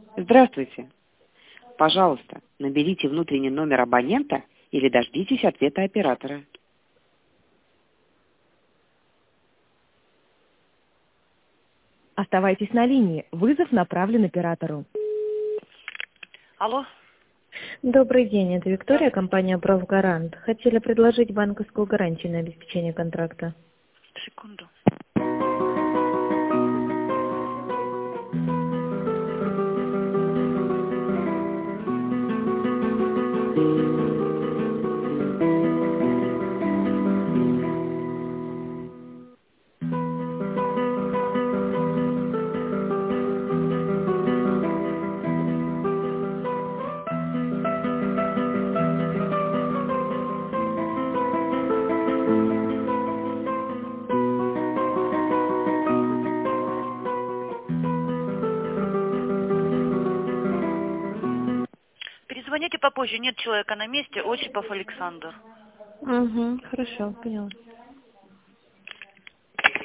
Здравствуйте. Пожалуйста, наберите внутренний номер абонента или дождитесь ответа оператора. Оставайтесь на линии. Вызов направлен оператору. Алло. Добрый день, это Виктория, компания «Правгарант». Хотели предложить банковскую гарантию на обеспечение контракта. Секунду. Перезвоните попозже, нет человека на месте, Осипов Александр. Угу, хорошо, поняла.